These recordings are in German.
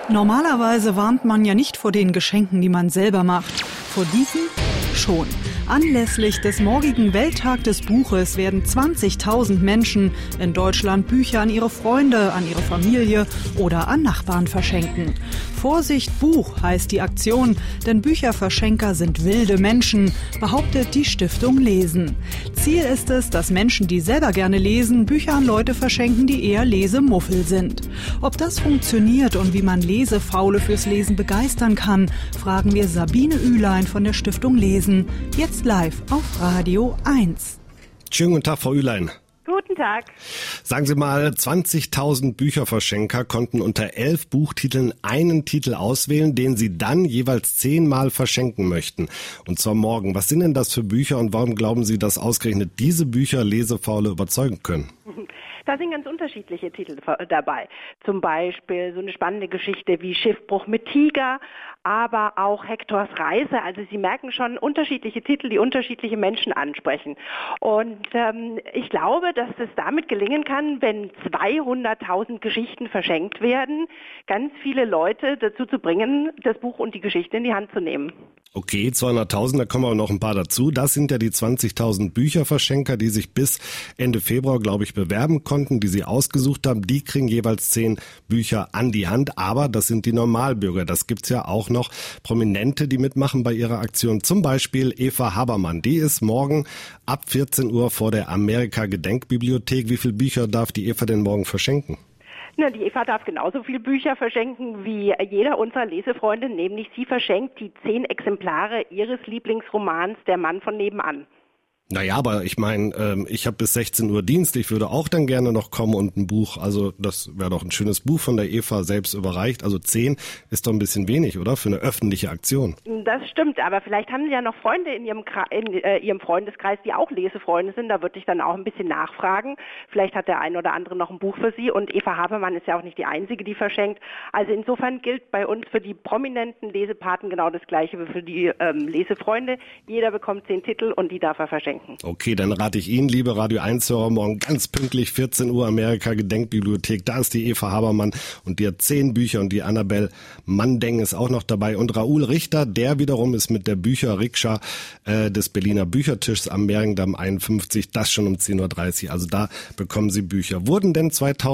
Normalerweise warnt man ja nicht vor den Geschenken, die man selber macht. Vor diesen schon. Anlässlich des morgigen Welttag des Buches werden 20.000 Menschen in Deutschland Bücher an ihre Freunde, an ihre Familie oder an Nachbarn verschenken. Vorsicht, Buch heißt die Aktion, denn Bücherverschenker sind wilde Menschen, behauptet die Stiftung Lesen. Ziel ist es, dass Menschen, die selber gerne lesen, Bücher an Leute verschenken, die eher Lesemuffel sind. Ob das funktioniert und wie man Lesefaule fürs Lesen begeistern kann, fragen wir Sabine Ülein von der Stiftung Lesen. Jetzt live auf Radio 1. Schönen guten Tag, Frau Ülein. Guten Tag. Sagen Sie mal, 20.000 Bücherverschenker konnten unter 11 Buchtiteln einen Titel auswählen, den sie dann jeweils 10-mal verschenken möchten. Und zwar morgen. Was sind denn das für Bücher und warum glauben Sie, dass ausgerechnet diese Bücher Lesefaule überzeugen können? Da sind ganz unterschiedliche Titel dabei. Zum Beispiel so eine spannende Geschichte wie Schiffbruch mit Tiger, aber auch Hektors Reise. Also Sie merken schon unterschiedliche Titel, die unterschiedliche Menschen ansprechen. Und ich glaube, dass es damit gelingen kann, wenn 200.000 Geschichten verschenkt werden, ganz viele Leute dazu zu bringen, das Buch und die Geschichte in die Hand zu nehmen. Okay, 200.000, da kommen aber noch ein paar dazu. Das sind ja die 20.000 Bücherverschenker, die sich bis Ende Februar, glaube ich, bewerben konnten, die Sie ausgesucht haben. Die kriegen jeweils 10 Bücher an die Hand. Aber das sind die Normalbürger. Das gibt's ja auch noch Prominente, die mitmachen bei ihrer Aktion. Zum Beispiel Eva Habermann. Die ist morgen ab 14 Uhr vor der Amerika-Gedenkbibliothek. Wie viele Bücher darf die Eva denn morgen verschenken? Na, die Eva darf genauso viele Bücher verschenken wie jeder unserer Lesefreunde, nämlich sie verschenkt die 10 Exemplare ihres Lieblingsromans Der Mann von nebenan. Naja, aber ich meine, ich habe bis 16 Uhr Dienst, ich würde auch dann gerne noch kommen und ein Buch, also das wäre doch ein schönes Buch von der Eva selbst überreicht. Also 10 ist doch ein bisschen wenig, oder? Für eine öffentliche Aktion. Das stimmt, aber vielleicht haben Sie ja noch Freunde in Ihrem Freundeskreis, die auch Lesefreunde sind. Da würde ich dann auch ein bisschen nachfragen. Vielleicht hat der ein oder andere noch ein Buch für Sie. Und Eva Habermann ist ja auch nicht die Einzige, die verschenkt. Also insofern gilt bei uns für die prominenten Lesepaten genau das Gleiche wie für die Lesefreunde. Jeder bekommt 10 Titel und die darf er verschenken. Okay, dann rate ich Ihnen, liebe Radio 1-Hörer, morgen ganz pünktlich 14 Uhr Amerika-Gedenkbibliothek. Da ist die Eva Habermann und die hat 10 Bücher und die Annabelle Mandeng ist auch noch dabei. Und Raoul Richter, der wiederum ist mit der Bücherrikscha des Berliner Büchertischs am Mehringdamm 51, das schon um 10.30 Uhr. Also da bekommen Sie Bücher. Wurden denn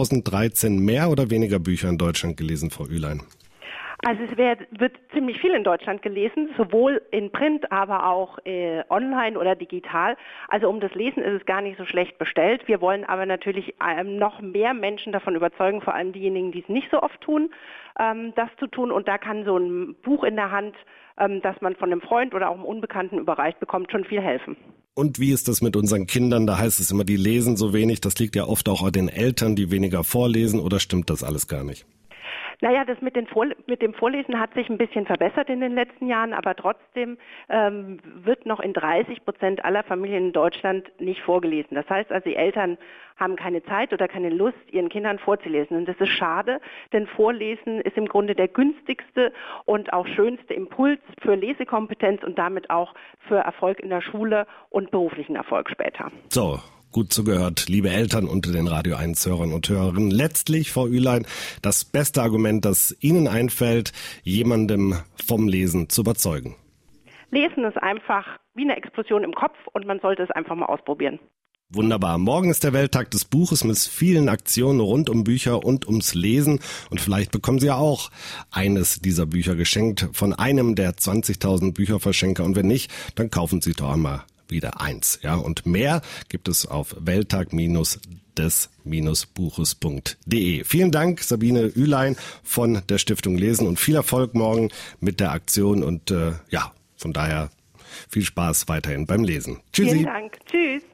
2013 mehr oder weniger Bücher in Deutschland gelesen, Frau Ülein? Also es wird ziemlich viel in Deutschland gelesen, sowohl in Print, aber auch online oder digital. Also um das Lesen ist es gar nicht so schlecht bestellt. Wir wollen aber natürlich noch mehr Menschen davon überzeugen, vor allem diejenigen, die es nicht so oft tun, das zu tun. Und da kann so ein Buch in der Hand, das man von einem Freund oder auch einem Unbekannten überreicht bekommt, schon viel helfen. Und wie ist das mit unseren Kindern? Da heißt es immer, die lesen so wenig. Das liegt ja oft auch an den Eltern, die weniger vorlesen. Oder stimmt das alles gar nicht? Naja, das mit dem Vorlesen hat sich ein bisschen verbessert in den letzten Jahren, aber trotzdem wird noch in 30% aller Familien in Deutschland nicht vorgelesen. Das heißt also, die Eltern haben keine Zeit oder keine Lust, ihren Kindern vorzulesen. Und das ist schade, denn Vorlesen ist im Grunde der günstigste und auch schönste Impuls für Lesekompetenz und damit auch für Erfolg in der Schule und beruflichen Erfolg später. So. Gut zugehört, liebe Eltern unter den Radio 1-Hörern und Hörerinnen. Letztlich, Frau Ülein, das beste Argument, das Ihnen einfällt, jemandem vom Lesen zu überzeugen. Lesen ist einfach wie eine Explosion im Kopf und man sollte es einfach mal ausprobieren. Wunderbar. Morgen ist der Welttag des Buches mit vielen Aktionen rund um Bücher und ums Lesen. Und vielleicht bekommen Sie ja auch eines dieser Bücher geschenkt von einem der 20.000 Bücherverschenker. Und wenn nicht, dann kaufen Sie doch einmal wieder eins, ja, und mehr gibt es auf welttag-des-buches.de. Vielen Dank, Sabine Ülein von der Stiftung Lesen und viel Erfolg morgen mit der Aktion und von daher viel Spaß weiterhin beim Lesen. Tschüssi. Vielen Dank. Tschüss.